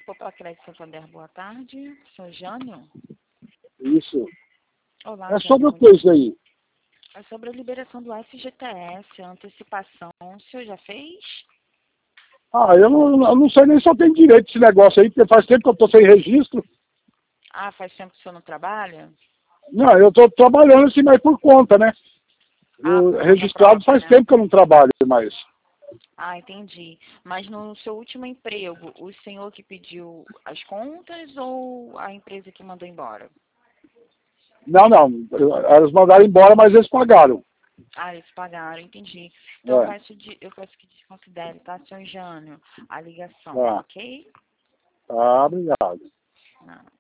Popacred Santander, boa tarde. Sou Jânio. Isso. Olá, É Jânio. sobre o que isso aí? É sobre a liberação do FGTS, a antecipação. O senhor já fez? Eu não sei nem se eu tenho direito a esse negócio aí, porque faz tempo que eu estou sem registro. Ah, faz tempo que o senhor não trabalha? Não, eu estou trabalhando assim, mas por conta, né? Por conta Registrado própria, faz né? tempo que eu não trabalho mais. Ah, entendi. Mas no seu último emprego, o senhor que pediu as contas ou a empresa que mandou embora? Não, eles mandaram embora, mas eles pagaram. Ah, eles pagaram, entendi. Então É, eu peço que desconsidere, tá, senhor Jânio, a ligação, tá, ok? tá, obrigado. Não.